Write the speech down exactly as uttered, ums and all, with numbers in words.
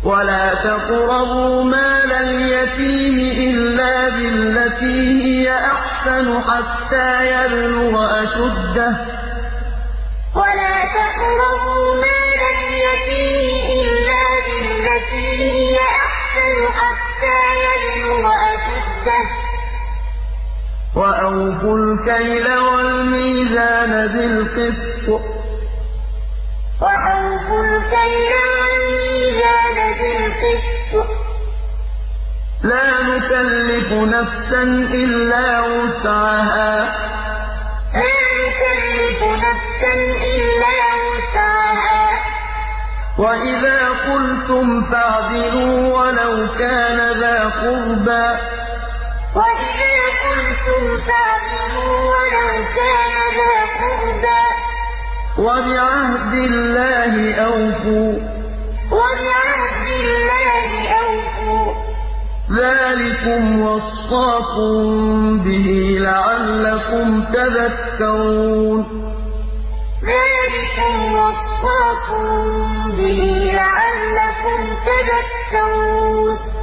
وَلَا تَقْرَبُوا مَالَ الْيَتِيمِ إِلَّا بِالَّتِي هِيَ أَحْسَنُ حَتَّىٰ يَبْلُغَ أَشُدَّهُ ۖ وَأَوْفُوا الْكَيْلَ وَالْمِيزَانَ بِالْقِسْطِ ۖ لَا نُكَلِّفُ نَفْسًا إِلَّا وُسْعَهَا ۖ وَإِذَا قُلْتُمْ فَاعْدِلُوا وَلَوْ كَانَ ذَا قُرْبَىٰ ۖ وَبِعَهْدِ اللَّهِ أَوْفُوا ۚ ذَٰلِكُمْ وَصَّاكُم بِهِ لَعَلَّكُمْ تَذَكَّرُونَ وَلَا تَقْرَبُوا مَالَ الْيَتِيمِ إِلَّا بِالَّتِي هِيَ أَحْسَنُ حَتَّىٰ يَبْلُغَ أَشُدَّهُ ۖ وَأَوْفُوا الْكَيْلَ وَالْمِيزَانَ بِالْقِسْطِ ۖ لَا نُكَلِّفُ نَفْسًا إِلَّا وُسْعَهَا ۖ وَإِذَا قُلْتُمْ فَاعْدِلُوا وَلَوْ كَانَ ذَا قُرْبَىٰ ۖ وَبِعَهْدِ اللَّهِ أَوْفُوا ۚ ذَٰلِكُمْ وَصَّاكُم بِهِ لَعَلَّكُمْ تَذَكَّرُونَ